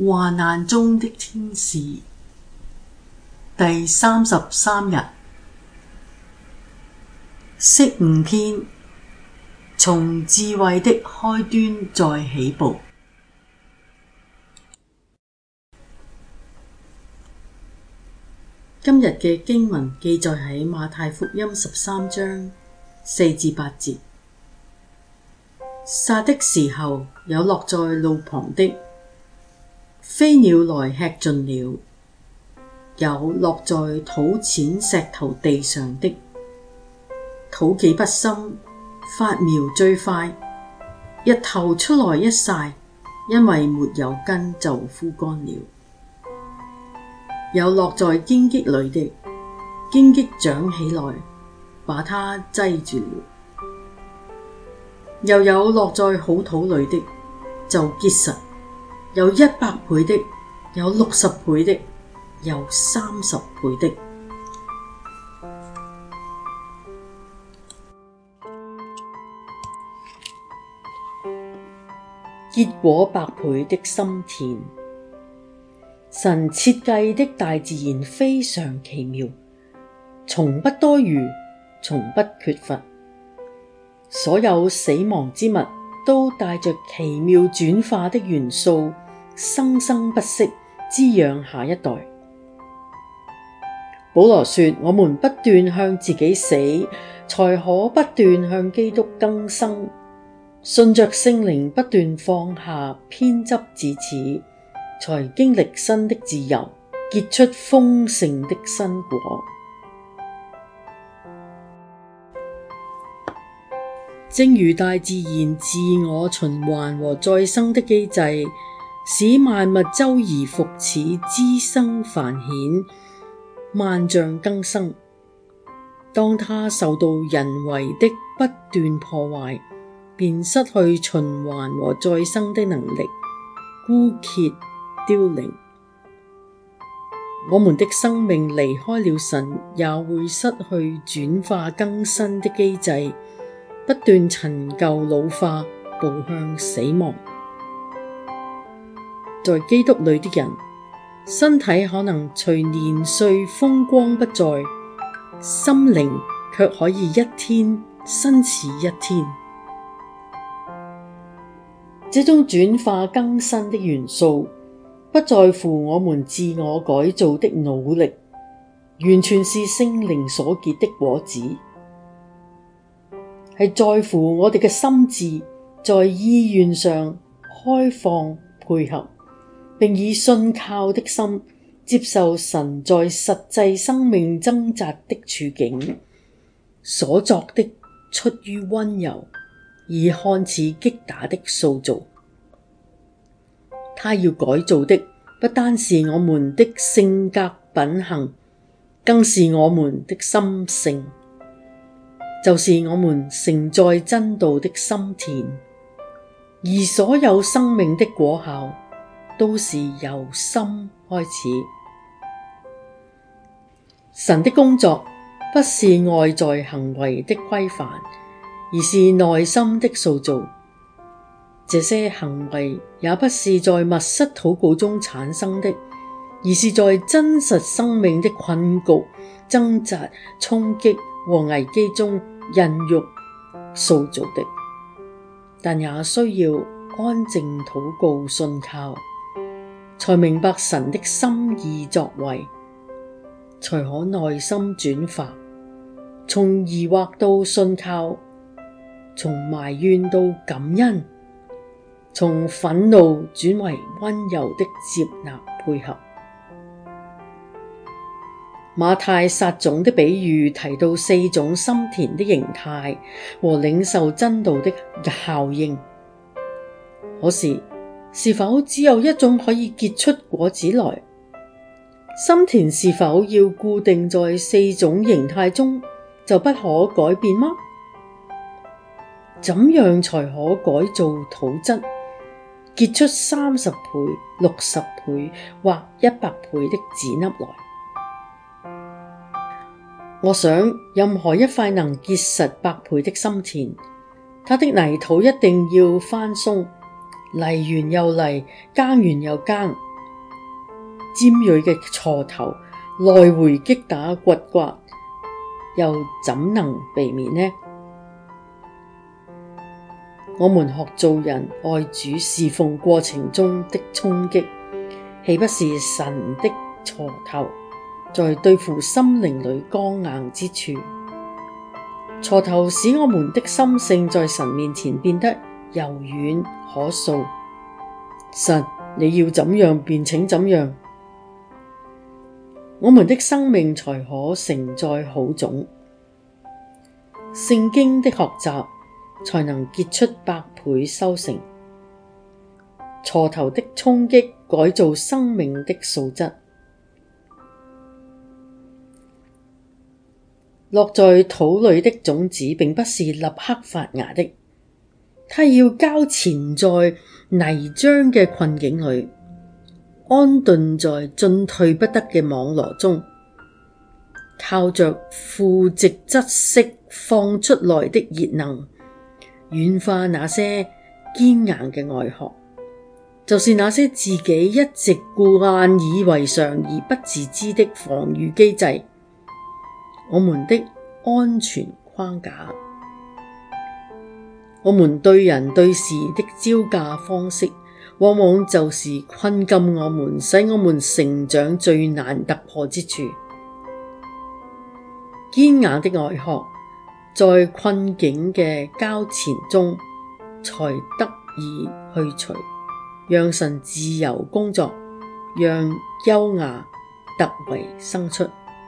患難中的天使第33日，釋悟篇，從智慧的開端再起步。今日嘅經文記載喺馬太福音13章4至8節。撒的時候，有落在路旁的，飛鳥來吃盡了；有落在土淺石頭地上的，土既不深，發苗最快，日頭出來一曬，因為沒有根就枯乾了；有落在荊棘裏的，荊棘長起來，把它擠住了；又有落在好土裏的，就結實，有100倍的，有60倍的，有30倍的。結果100倍的心田。神設計的大自然非常奇妙，從不多餘，從不缺乏。所有死亡之物都帶着奇妙轉化的元素，生生不息，滋養下一代。保羅說，我們不斷向自己死，才可不斷向基督更生，順着聖靈不斷放下偏執自恃，才經歷新的自由，結出豐盛的新果。正如大自然自我循環和再生的機制，使萬物周而復始，滋生繁衍，萬象更生。當它受到人為的不斷破壞，便失去循環和再生的能力，枯竭凋零。我們的生命離開了神，也會失去轉化更新的機制，不斷陳舊老化，步向死亡。在基督裏的人，身體可能隨年歲風光不再，心靈卻可以一天新似一天。這種轉化更新的元素，不在乎我們自我改造的努力，完全是聖靈所結的果子，係在乎我哋嘅心志，在意願上開放配合，並以信靠的心接受神在實際生命掙扎的處境所作的出於溫柔而看似擊打的塑造。他要改造的不單是我們的性格品行，更是我們的心性，就是我們承載真道的心田。而所有生命的果效都是由心開始。神的工作不是外在行為的規範，而是內心的塑造。這些行為也不是在密室禱告中產生的，而是在真實生命的困局、掙扎、衝擊和危機中孕育塑造的。但也需要安靜禱告信靠，才明白神的心意作為，才可內心轉化，從疑惑到信靠，從埋怨到感恩，從憤怒轉為溫柔的接納配合。馬太撒種的比喻提到4種心田的形態和領受真道的效應。可是否只有一種可以結出果子來？心田是否要固定在4種形態中就不可改變嗎？怎樣才可改造土質，結出30倍、60倍或100倍的籽粒來？我想，任何一塊能結實100倍的心田，它的泥土一定要翻鬆，犁完又犁，耕完又耕， 尖銳嘅鋤頭來回擊打掘刮，又怎能避免呢？我們學做人愛主侍奉過程中的衝擊，豈不是神的鋤頭在對付心靈裏剛硬之處？鋤頭使我們的心性在神面前變得柔軟可塑。神，你要怎樣便請怎樣，我們的生命才可承載好種。聖經的學習才能結出百倍收成。鋤頭的衝擊改造生命的素質。落在土裏的種子並不是立刻發芽的，它要交纏在泥漿嘅困境裏，安頓在進退不得嘅網羅中，靠着腐殖質釋放出來的熱能，軟化那些堅硬嘅外殼，就是那些自己一直固慣以為常而不自知的防禦機制，我們的安全框架。我們對人對事的招架方式，往往就是困禁我們，使我們成長最難突破之處。堅硬的外殼在困境嘅交纏中才得以去除，讓神自由工作，讓優雅突圍生出。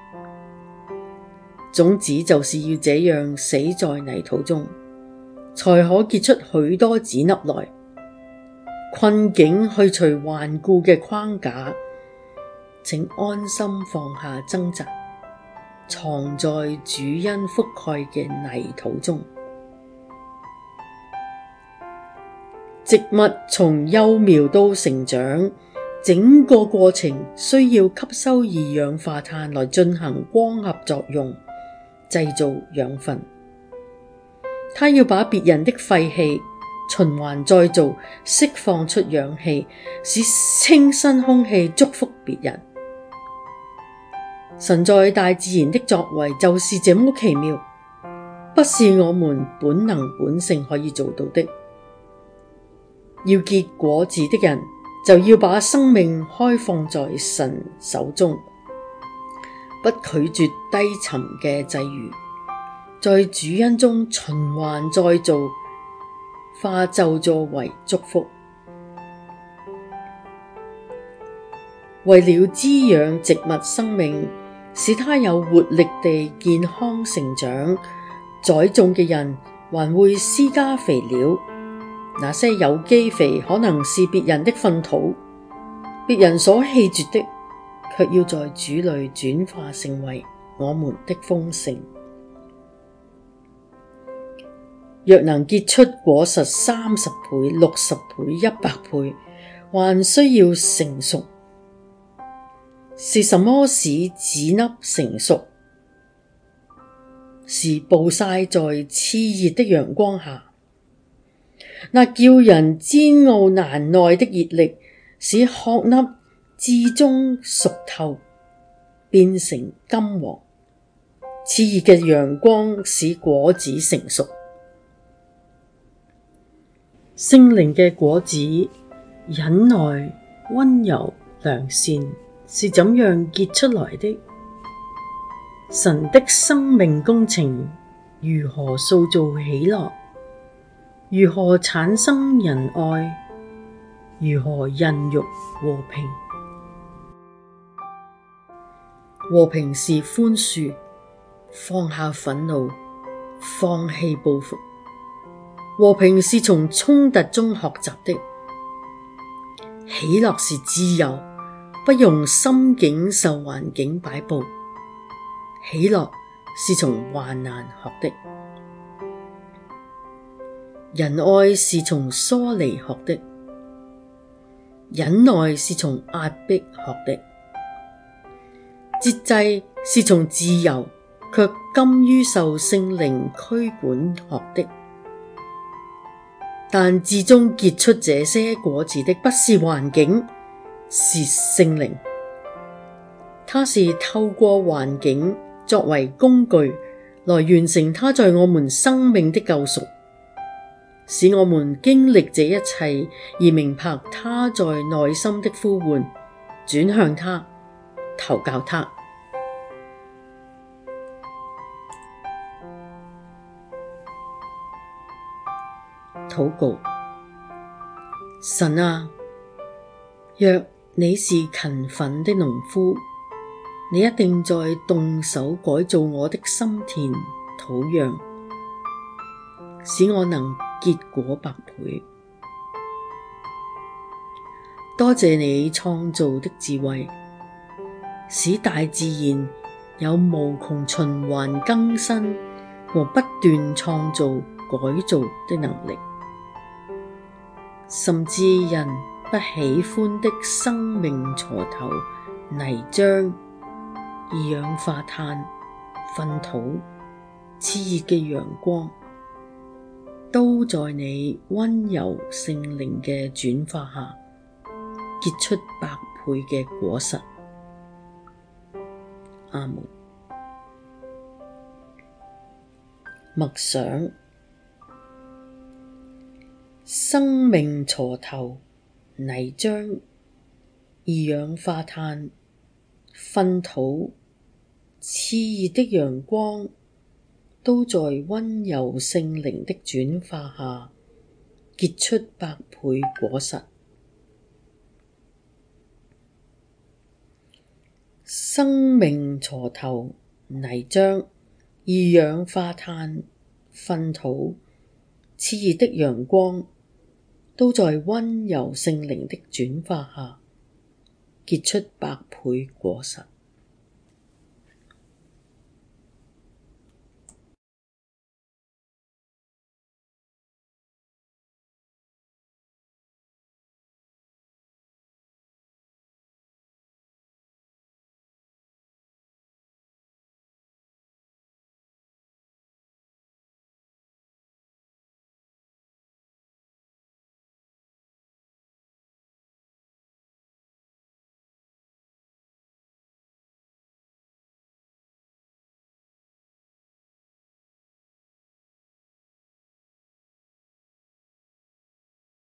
種子就是要這樣死在泥土中，才可結出許多籽粒來。困境去除頑固嘅框架，請安心放下掙扎，藏在主恩覆蓋嘅泥土中。植物從幼苗到成長，整個過程需要吸收二氧化碳來進行光合作用，製造養分。它要把別人的廢氣循環再造，釋放出氧氣，使清新空氣祝福別人。神在大自然的作為就是這麼奇妙，不是我們本能本性可以做到的。要結果子的人，就要把生命開放在神手中，不拒絕低沉嘅際遇，在主恩中循環再造，化咒詛為祝福。為了滋養植物生命，使它有活力地健康成長，栽種嘅人還會施加肥料。那些有機肥可能是別人的糞土，別人所棄絕的，卻要在主裏轉化成為我們的豐盛。若能結出果實30倍、60倍、100倍，還需要成熟。是什麼使籽粒成熟？是暴曬在熾熱的陽光下，那叫人煎熬難耐的熱力，使殼粒至終熟透，變成金黃。熾熱嘅陽光使果子成熟。聖靈嘅果子，忍耐、溫柔、良善，是怎樣結出來的？神的生命工程如何塑造喜樂？如何產生仁愛？如何孕育和平？和平是寬恕，放下憤怒，放棄報復。和平是從衝突中學習的。喜樂是自由，不用心境受環境擺布。喜樂是從患難學的。仁愛是從疏離學的。忍耐是從壓迫學的。節制是從自由卻甘於受聖靈驅管學的。但至終結出這些果子的不是環境，是聖靈， 他是透過環境作為工具來完成他在我們生命的救贖，使我們經歷這一切而明白他在內心的呼喚，轉向他，投靠他。禱告：神啊，若你是勤奮的農夫，你一定在動手改造我的心田土壤，使我能結果百倍。多謝你創造的智慧，使大自然有無窮循環更新和不斷創造改造的能力，甚至人不喜歡的生命蹉跎、泥漿、二氧化碳、糞土、熾熱嘅陽光，都在你溫柔聖靈嘅轉化下，結出百倍嘅果實。阿們。默想：生命蹉跎、泥漿、二氧化碳、糞土、熾熱的陽光，都在溫柔聖靈的轉化下，結出百倍果實。生命蹉跎、泥漿、二氧化碳、糞土、熾熱的陽光，都在溫柔聖靈的轉化下，結出百倍果實。